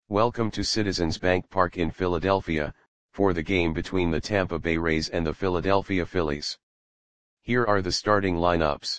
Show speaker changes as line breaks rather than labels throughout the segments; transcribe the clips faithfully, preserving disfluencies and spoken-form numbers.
Welcome to Citizens Bank Park in Philadelphia, for the game between the Tampa Bay Rays and the Philadelphia Phillies. Here are the starting lineups.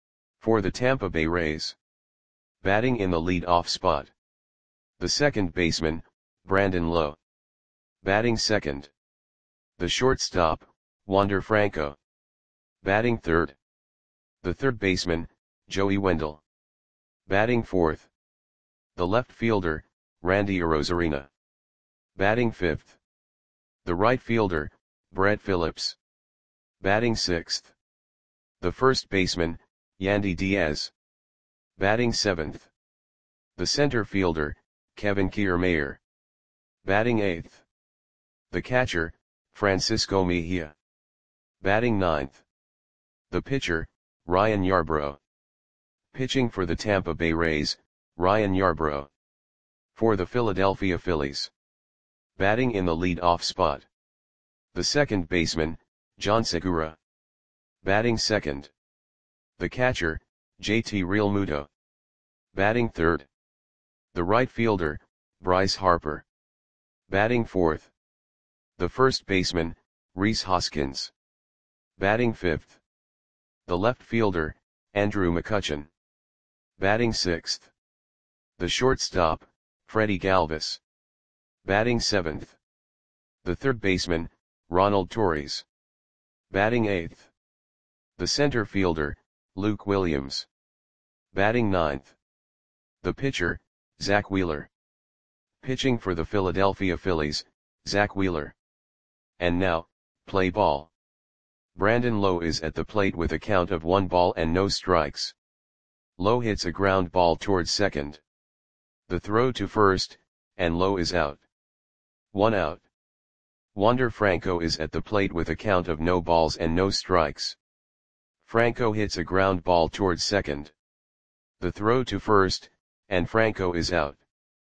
For the Tampa Bay Rays. Batting in the lead-off spot. The second baseman, Brandon Lowe. Batting second. The shortstop, Wander Franco. Batting third. The third baseman, Joey Wendle. Batting fourth. The left fielder, Randy Arozarena. Batting fifth. The right fielder, Brett Phillips. Batting sixth. The first baseman, Yandy Diaz. Batting seventh. The center fielder, Kevin Kiermaier. Batting eighth. The catcher, Francisco Mejia. Batting ninth. The pitcher, Ryan Yarbrough. Pitching for the Tampa Bay Rays, Ryan Yarbrough. For the Philadelphia Phillies. Batting in the lead-off spot. The second baseman, John Segura. Batting second. The catcher, J T Realmuto. Batting third. The right fielder, Bryce Harper. Batting fourth. The first baseman, Rhys Hoskins. Batting fifth. The left fielder, Andrew McCutchen. Batting sixth. The shortstop, Freddie Galvis. Batting seventh. The third baseman, Ronald Torres. Batting eighth. The center fielder, Luke Williams. Batting ninth. The pitcher, Zach Wheeler. Pitching for the Philadelphia Phillies, Zach Wheeler. And now, play ball. Brandon Lowe is at the plate with a count of one ball and no strikes. Lowe hits a ground ball towards second. The throw to first, and Lowe is out. One out. Wander Franco is at the plate with a count of no balls and no strikes. Franco hits a ground ball towards second. The throw to first, and Franco is out.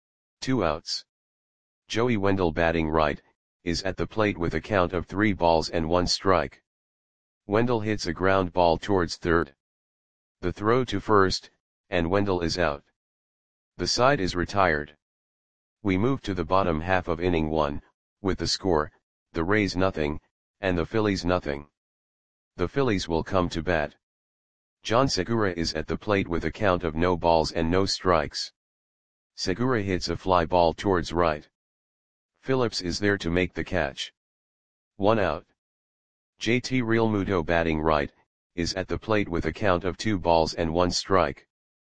Two outs. Joey Wendle, batting right, is at the plate with a count of three balls and one strike. Wendle hits a ground ball towards third. The throw to first, and Wendle is out. The side is retired. We move to the bottom half of inning one, with the score, the Rays nothing, and the Phillies nothing. The Phillies will come to bat. John Segura is at the plate with a count of no balls and no strikes. Segura hits a fly ball towards right. Phillips is there to make the catch. One out. J T Realmuto, batting right, is at the plate with a count of two balls and one strike.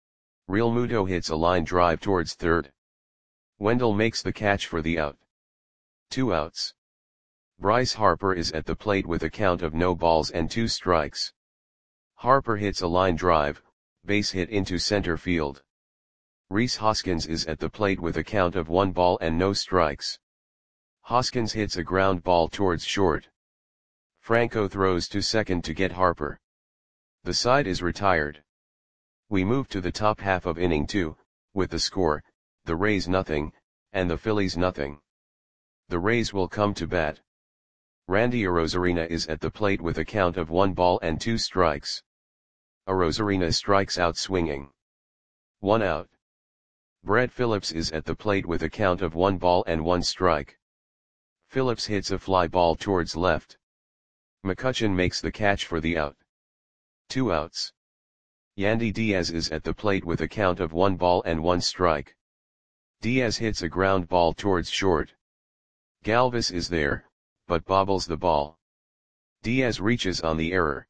Realmuto hits a line drive towards third. Wendle makes the catch for the out. Two outs. Bryce Harper is at the plate with a count of no balls and two strikes. Harper hits a line drive, base hit into center field. Rhys Hoskins is at the plate with a count of one ball and no strikes. Hoskins hits a ground ball towards short. Franco throws to second to get Harper. The side is retired. We move to the top half of inning two, with the score, the Rays nothing, and the Phillies nothing. The Rays will come to bat. Randy Arozarena is at the plate with a count of one ball and two strikes. Arozarena strikes out swinging. One out. Brett Phillips is at the plate with a count of one ball and one strike. Phillips hits a fly ball towards left. McCutchen makes the catch for the out. Two outs. Yandy Diaz is at the plate with a count of one ball and one strike. Diaz hits a ground ball towards short. Galvis is there, but bobbles the ball. Diaz reaches on the error.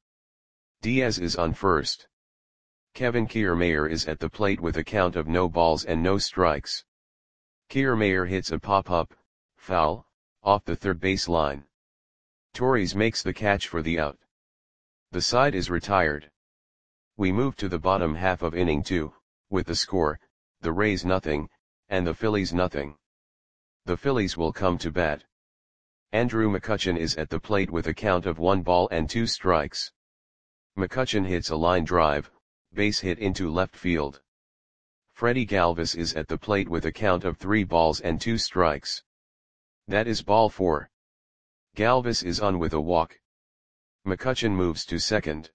Diaz is on first. Kevin Kiermaier is at the plate with a count of no balls and no strikes. Kiermaier hits a pop-up, foul, off the third base line. Torres makes the catch for the out. The side is retired. We move to the bottom half of inning two, with the score, the Rays nothing, and the Phillies nothing. The Phillies will come to bat. Andrew McCutchen is at the plate with a count of one ball and two strikes. McCutchen hits a line drive, base hit into left field. Freddie Galvis is at the plate with a count of three balls and two strikes. That is ball four. Galvis is on with a walk. McCutchen moves to second.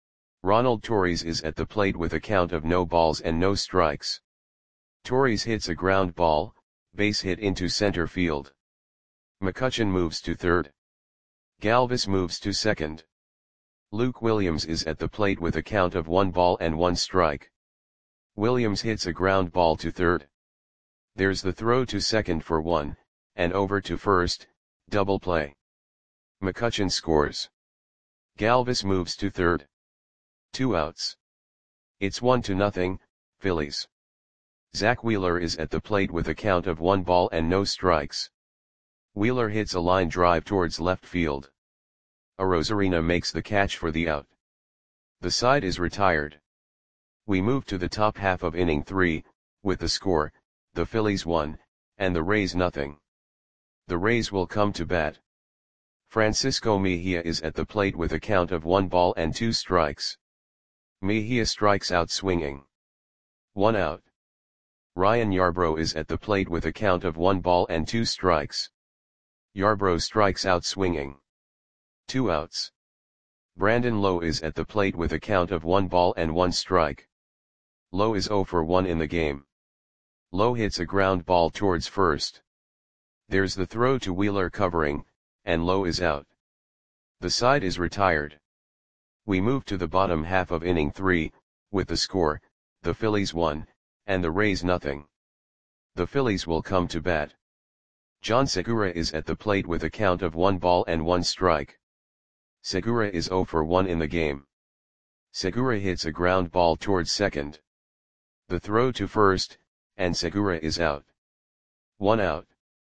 Ronald Torres is at the plate with a count of no balls and no strikes. Torres hits a ground ball, base hit into center field. McCutchen moves to third. Galvis moves to second. Luke Williams is at the plate with a count of one ball and one strike. Williams hits a ground ball to third. There's the throw to second for one, and over to first, double play. McCutchen scores. Galvis moves to third. Two outs. It's one to nothing, Phillies. Zach Wheeler is at the plate with a count of one ball and no strikes. Wheeler hits a line drive towards left field. Arozarena makes the catch for the out. The side is retired. We move to the top half of inning three, with the score, the Phillies one, and the Rays nothing. The Rays will come to bat. Francisco Mejia is at the plate with a count of one ball and two strikes. Mejia strikes out swinging. One out. Ryan Yarbrough is at the plate with a count of one ball and two strikes. Yarbrough strikes out swinging. Two outs. Brandon Lowe is at the plate with a count of one ball and one strike. Lowe is oh for one in the game. Lowe hits a ground ball towards first. There's the throw to Wheeler covering, and Lowe is out. The side is retired. We move to the bottom half of inning three, with the score, the Phillies one, and the Rays nothing. The Phillies will come to bat. John Segura is at the plate with a count of one ball and one strike. Segura is oh for one in the game. Segura hits a ground ball towards second. The throw to first, and Segura is out. One out.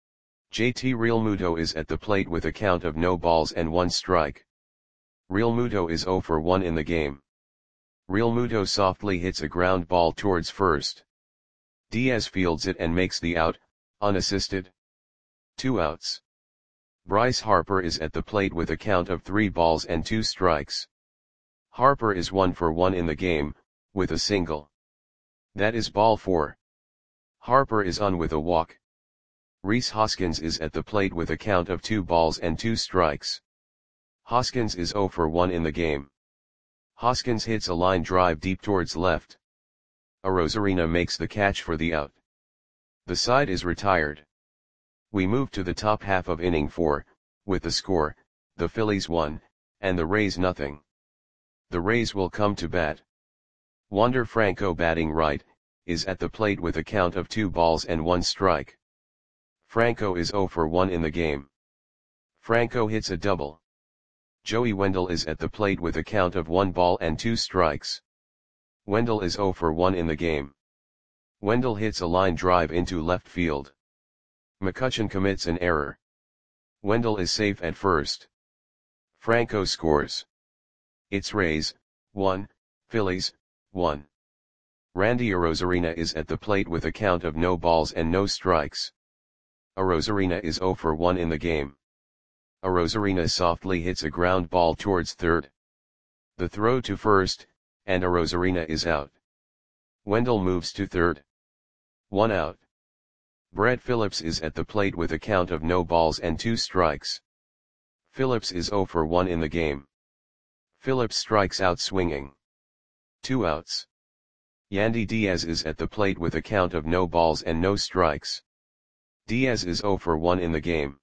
J T Realmuto is at the plate with a count of no balls and one strike. Realmuto is oh for one in the game. Realmuto softly hits a ground ball towards first. Diaz fields it and makes the out, unassisted. Two outs. Bryce Harper is at the plate with a count of three balls and two strikes. Harper is one for one in the game, with a single. That is ball four. Harper is on with a walk. Rhys Hoskins is at the plate with a count of two balls and two strikes. Hoskins is oh for one in the game. Hoskins hits a line drive deep towards left. Arozarena makes the catch for the out. The side is retired. We move to the top half of inning four, with the score, the Phillies one, and the Rays nothing. The Rays will come to bat. Wander Franco, batting right, is at the plate with a count of two balls and one strike. Franco is oh for one in the game. Franco hits a double. Joey Wendell is at the plate with a count of one ball and two strikes. Wendell is oh for one in the game. Wendell hits a line drive into left field. McCutchen commits an error. Wendell is safe at first. Franco scores. It's Rays, one, Phillies, one. Randy Arozarena is at the plate with a count of no balls and no strikes. Arozarena is oh for one in the game. Arozarena softly hits a ground ball towards third. The throw to first, and Arozarena is out. Wendell moves to third. One out. Brett Phillips is at the plate with a count of no balls and two strikes. Phillips is oh for one in the game. Phillips strikes out swinging. Two outs. Yandy Diaz is at the plate with a count of no balls and no strikes. Diaz is oh for one in the game.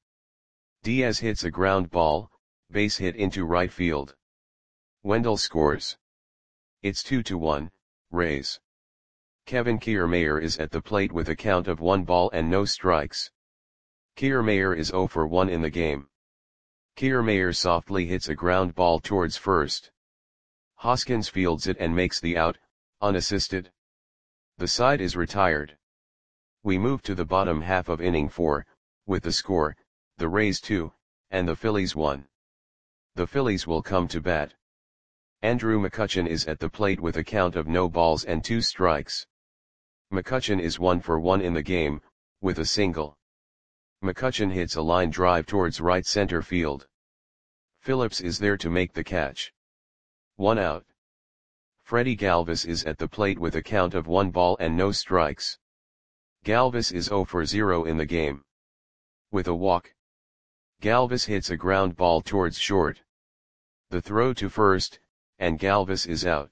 Diaz hits a ground ball, base hit into right field. Wendell scores. It's two to one, Rays. Kevin Kiermaier is at the plate with a count of one ball and no strikes. Kiermaier is oh for one in the game. Kiermaier softly hits a ground ball towards first. Hoskins fields it and makes the out, unassisted. The side is retired. We move to the bottom half of inning four, with the score, the Rays two, and the Phillies one. The Phillies will come to bat. Andrew McCutchen is at the plate with a count of no balls and two strikes. McCutchen is one for one in the game, with a single. McCutchen hits a line drive towards right center field. Phillips is there to make the catch. One out. Freddie Galvis is at the plate with a count of one ball and no strikes. Galvis is oh for zero in the game. With a walk. Galvis hits a ground ball towards short. The throw to first, and Galvis is out.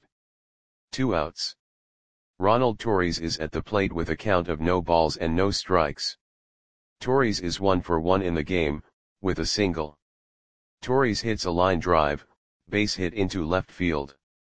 Two outs. Ronald Torres is at the plate with a count of no balls and no strikes. Torres is one for one in the game, with a single. Torres hits a line drive, base hit into left field.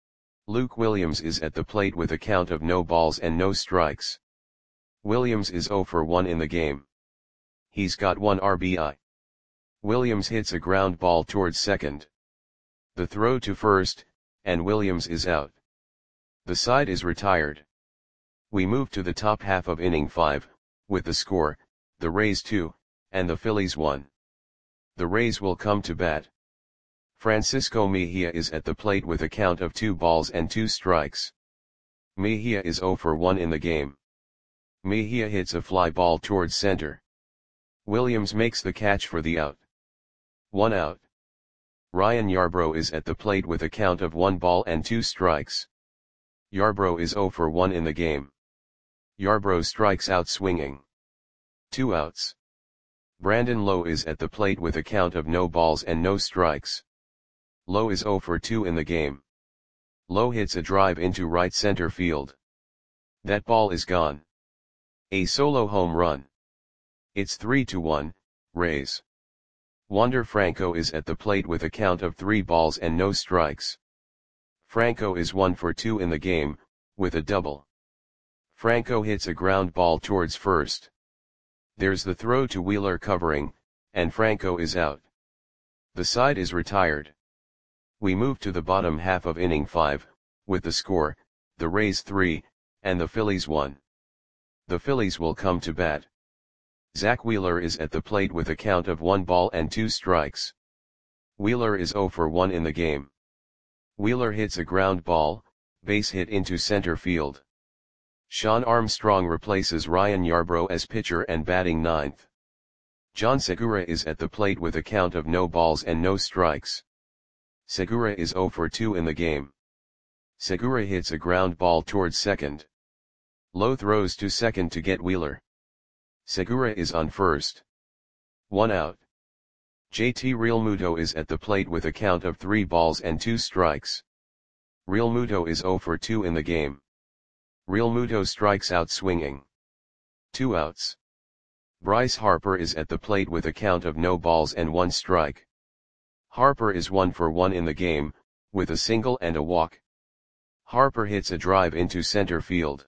Luke Williams is at the plate with a count of no balls and no strikes. Williams is zero for one in the game. He's got one R B I. Williams hits a ground ball towards second. The throw to first, and Williams is out. The side is retired. We move to the top half of inning five, with the score, the Rays two, and the Phillies one. The Rays will come to bat. Francisco Mejia is at the plate with a count of two balls and two strikes. Mejia is zero for one in the game. Mejia hits a fly ball towards center. Williams makes the catch for the out. One out. Ryan Yarbrough is at the plate with a count of one ball and two strikes. Yarbrough is zero for one in the game. Yarbrough strikes out swinging. Two outs. Brandon Lowe is at the plate with a count of no balls and no strikes. Lowe is zero for two in the game. Lowe hits a drive into right center field. That ball is gone. A solo home run. It's three to one, Rays. Wander Franco is at the plate with a count of three balls and no strikes. Franco is one for two in the game, with a double. Franco hits a ground ball towards first. There's the throw to Wheeler covering, and Franco is out. The side is retired. We move to the bottom half of inning five, with the score, the Rays three, and the Phillies one. The Phillies will come to bat. Zach Wheeler is at the plate with a count of one ball and two strikes. Wheeler is zero for one in the game. Wheeler hits a ground ball, base hit into center field. Sean Armstrong replaces Ryan Yarbrough as pitcher and batting ninth. John Segura is at the plate with a count of no balls and no strikes. Segura is zero for two in the game. Segura hits a ground ball towards second. Lowe throws to second to get Wheeler. Segura is on first. One out. J T Realmuto is at the plate with a count of three balls and two strikes. Realmuto is zero for two in the game. Realmuto strikes out swinging. Two outs. Bryce Harper is at the plate with a count of no balls and one strike. Harper is one for one in the game, with a single and a walk. Harper hits a drive into center field.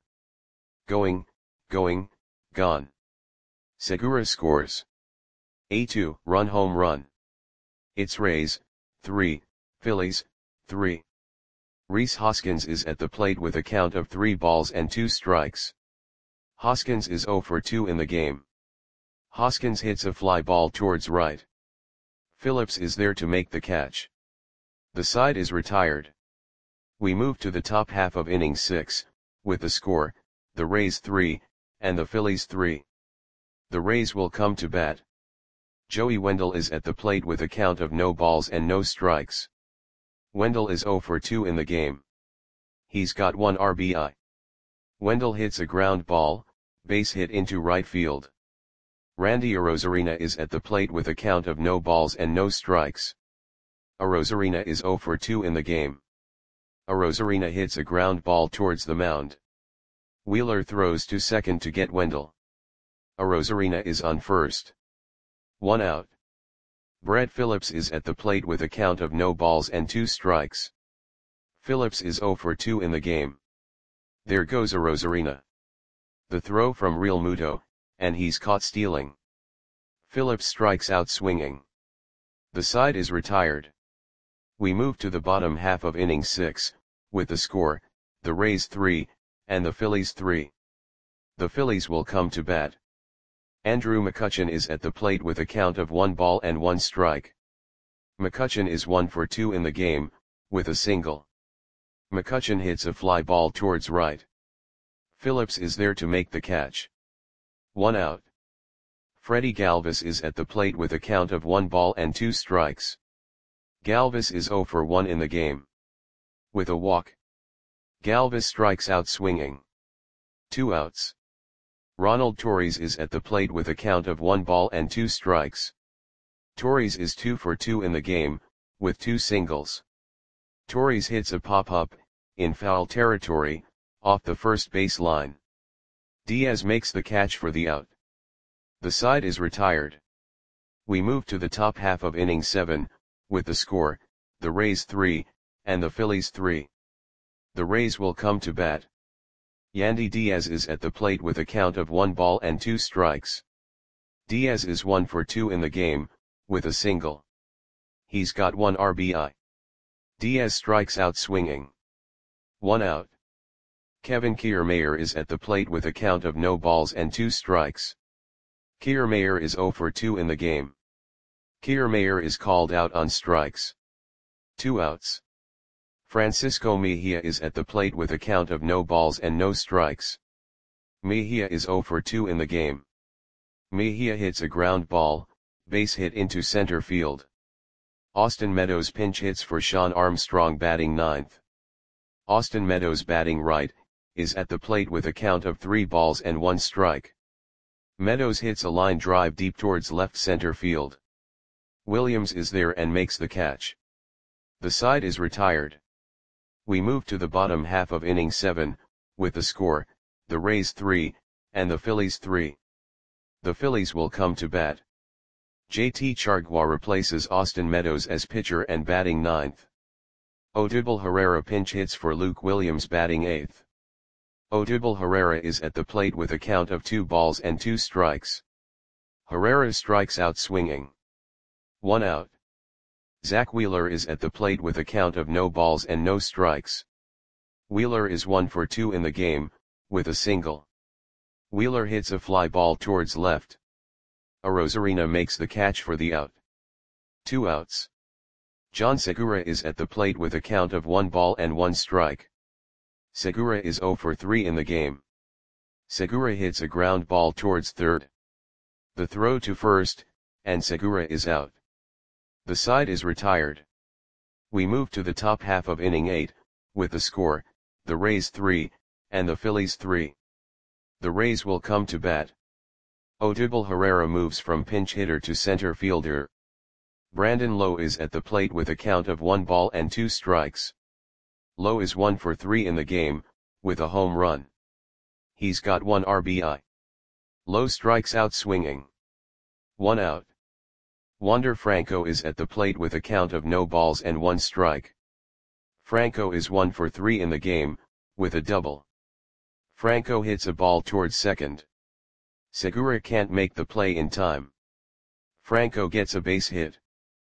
Going, going, gone. Segura scores. A two-run home run. It's Rays, three, Phillies, three. Rhys Hoskins is at the plate with a count of three balls and two strikes. Hoskins is zero for two in the game. Hoskins hits a fly ball towards right. Phillips is there to make the catch. The side is retired. We move to the top half of inning six, with the score, the Rays three, and the Phillies three. The Rays will come to bat. Joey Wendell is at the plate with a count of no balls and no strikes. Wendell is zero for two in the game. He's got one R B I. Wendell hits a ground ball, base hit into right field. Randy Arozarena is at the plate with a count of no balls and no strikes. Arozarena is zero for two in the game. Arozarena hits a ground ball towards the mound. Wheeler throws to second to get Wendell. Arozarena is on first. One out. Brett Phillips is at the plate with a count of no balls and two strikes. Phillips is zero for two in the game. There goes Arozarena. The throw from Realmuto, and he's caught stealing. Phillips strikes out swinging. The side is retired. We move to the bottom half of inning six, with the score, the Rays three, and the Phillies three. The Phillies will come to bat. Andrew McCutchen is at the plate with a count of one ball and one strike. McCutchen is one for two in the game, with a single. McCutchen hits a fly ball towards right. Phillips is there to make the catch. One out. Freddie Galvis is at the plate with a count of one ball and two strikes. Galvis is zero for one in the game. With a walk. Galvis strikes out swinging. Two outs. Ronald Torres is at the plate with a count of one ball and two strikes. Torres is two for two in the game, with two singles. Torres hits a pop-up, in foul territory, off the first base line. Diaz makes the catch for the out. The side is retired. We move to the top half of inning seven, with the score, the Rays three, and the Phillies three. The Rays will come to bat. Yandy Diaz is at the plate with a count of one ball and two strikes. Diaz is one for two in the game, with a single. He's got one R B I. Diaz strikes out swinging. One out. Kevin Kiermaier is at the plate with a count of no balls and two strikes. Kiermaier is zero for two in the game. Kiermaier is called out on strikes. Two outs. Francisco Mejia is at the plate with a count of no balls and no strikes. Mejia is zero for two in the game. Mejia hits a ground ball, base hit into center field. Austin Meadows pinch hits for Shawn Armstrong batting ninth. Austin Meadows batting right, is at the plate with a count of three balls and one strike. Meadows hits a line drive deep towards left center field. Williams is there and makes the catch. The side is retired. We move to the bottom half of inning seven, with the score, the Rays three, and the Phillies three. The Phillies will come to bat. J T Chargois replaces Austin Meadows as pitcher and batting ninth. Odubel Herrera pinch hits for Luke Williams batting eighth. Odubel Herrera is at the plate with a count of two balls and two strikes. Herrera strikes out swinging. One out. Zach Wheeler is at the plate with a count of no balls and no strikes. Wheeler is one for two in the game, with a single. Wheeler hits a fly ball towards left. Arozarena makes the catch for the out. Two outs. John Segura is at the plate with a count of one ball and one strike. Segura is zero for three in the game. Segura hits a ground ball towards third. The throw to first, and Segura is out. The side is retired. We move to the top half of inning eight, with the score, the Rays three, and the Phillies three. The Rays will come to bat. Odubel Herrera moves from pinch hitter to center fielder. Brandon Lowe is at the plate with a count of one ball and two strikes. Lowe is one for three in the game, with a home run. He's got one R B I. Lowe strikes out swinging. One out. Wander Franco is at the plate with a count of no balls and one strike. Franco is one for three in the game, with a double. Franco hits a ball towards second. Segura can't make the play in time. Franco gets a base hit.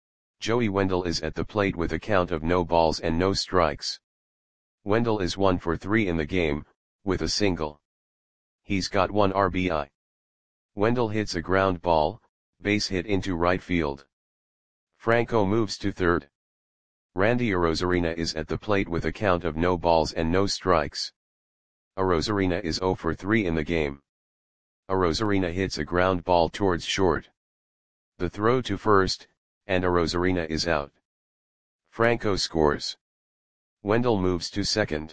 Joey Wendell is at the plate with a count of no balls and no strikes. Wendell is one for three in the game, with a single. He's got one R B I. Wendell hits a ground ball, base hit into right field. Franco moves to third. Randy Arozarena is at the plate with a count of no balls and no strikes. Arozarena is zero for three in the game. Arozarena hits a ground ball towards short. The throw to first, and Arozarena is out. Franco scores. Wendell moves to second.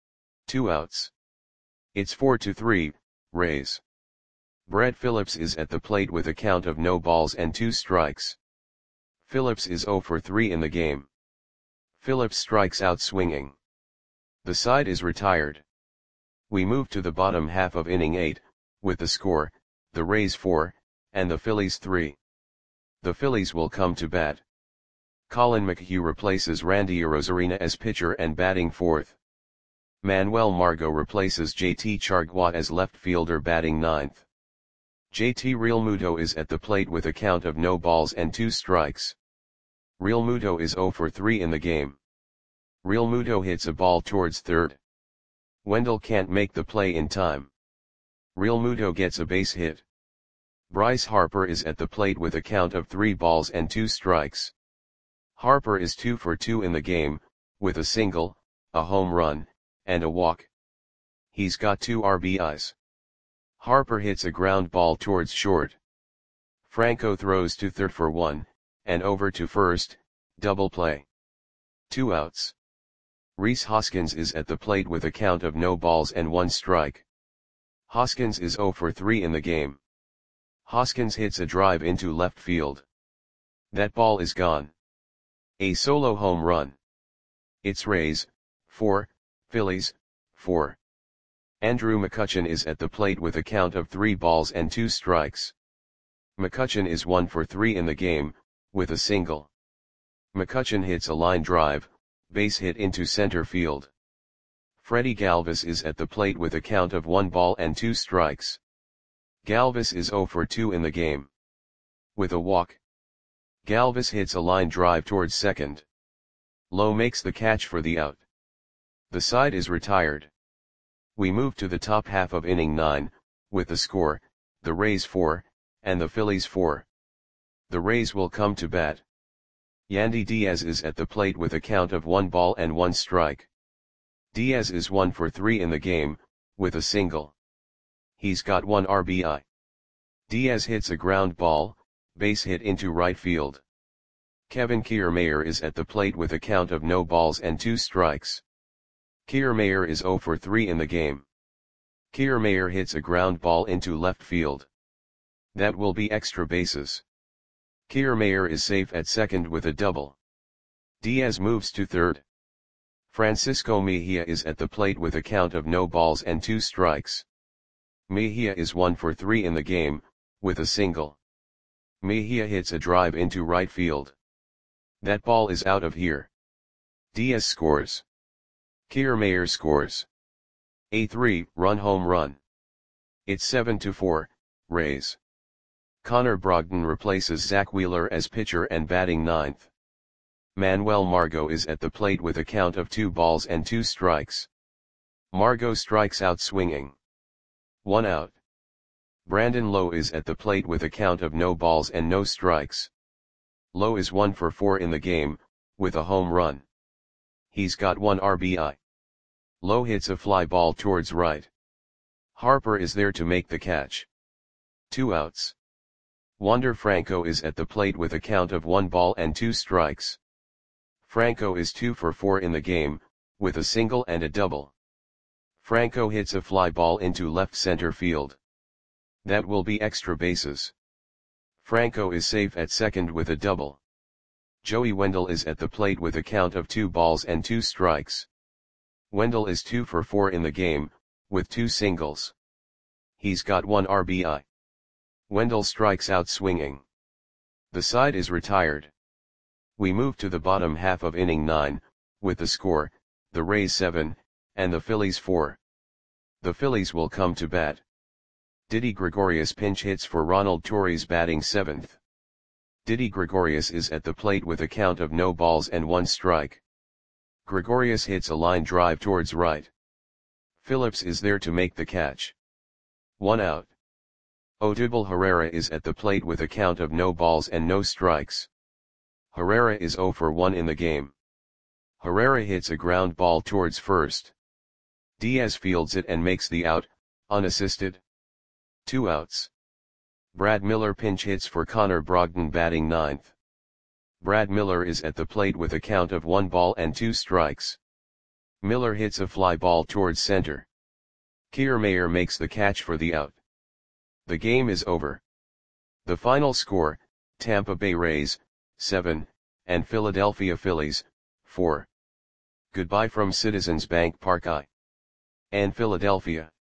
Two outs. It's four to three, Rays. Brett Phillips is at the plate with a count of no balls and two strikes. Phillips is zero for three in the game. Phillips strikes out swinging. The side is retired. We move to the bottom half of inning eight, with the score, the Rays four, and the Phillies three. The Phillies will come to bat. Colin McHugh replaces Randy Arozarena as pitcher and batting fourth. Manuel Margot replaces J T Chargois as left fielder batting ninth. J T Realmuto is at the plate with a count of no balls and two strikes. Realmuto is zero for three in the game. Realmuto hits a ball towards third. Wendell can't make the play in time. Realmuto gets a base hit. Bryce Harper is at the plate with a count of three balls and two strikes. Harper is two for two in the game, with a single, a home run, and a walk. He's got two R B Is. Harper hits a ground ball towards short. Franco throws to third for one, and over to first, double play. Two outs. Rhys Hoskins is at the plate with a count of no balls and one strike. Hoskins is zero for three in the game. Hoskins hits a drive into left field. That ball is gone. A solo home run. It's Rays, four, Phillies, four. Andrew McCutchen is at the plate with a count of three balls and two strikes. McCutchen is one for three in the game, with a single. McCutchen hits a line drive, base hit into center field. Freddie Galvis is at the plate with a count of one ball and two strikes. Galvis is zero for two in the game. With a walk. Galvis hits a line drive towards second. Lowe makes the catch for the out. The side is retired. We move to the top half of inning nine, with the score, the Rays four, and the Phillies four. The Rays will come to bat. Yandy Diaz is at the plate with a count of one ball and one strike. Diaz is one for three in the game, with a single. He's got one R B I. Diaz hits a ground ball, base hit into right field. Kevin Kiermaier is at the plate with a count of no balls and two strikes. Kiermaier is zero for three in the game. Kiermaier hits a ground ball into left field. That will be extra bases. Kiermaier is safe at second with a double. Diaz moves to third. Francisco Mejia is at the plate with a count of no balls and two strikes. Mejia is one for three in the game, with a single. Mejia hits a drive into right field. That ball is out of here. Diaz scores. Kiermaier scores. A three-run home run. It's seven to four, Rays. Connor Brogdon replaces Zach Wheeler as pitcher and batting ninth. Manuel Margot is at the plate with a count of two balls and two strikes. Margot strikes out swinging. One out. Brandon Lowe is at the plate with a count of no balls and no strikes. Lowe is one for four in the game, with a home run. He's got one R B I. Lowe hits a fly ball towards right. Harper is there to make the catch. Two outs. Wander Franco is at the plate with a count of one ball and two strikes. Franco is two for four in the game, with a single and a double. Franco hits a fly ball into left center field. That will be extra bases. Franco is safe at second with a double. Joey Wendell is at the plate with a count of two balls and two strikes. Wendell is two for four in the game, with two singles. He's got one R B I. Wendell strikes out swinging. The side is retired. We move to the bottom half of inning nine, with the score, the Rays seven, and the Phillies four. The Phillies will come to bat. Didi Gregorius pinch hits for Ronald Torres batting seventh. Didi Gregorius is at the plate with a count of no balls and one strike. Gregorius hits a line drive towards right. Phillips is there to make the catch. One out. Odubel Herrera is at the plate with a count of no balls and no strikes. Herrera is zero for one in the game. Herrera hits a ground ball towards first. Diaz fields it and makes the out, unassisted. Two outs. Brad Miller pinch hits for Connor Brogdon batting ninth. Brad Miller is at the plate with a count of one ball and two strikes. Miller hits a fly ball towards center. Kiermaier makes the catch for the out. The game is over. The final score, Tampa Bay Rays, seven, and Philadelphia Phillies, four. Goodbye from Citizens Bank Park I. and Philadelphia.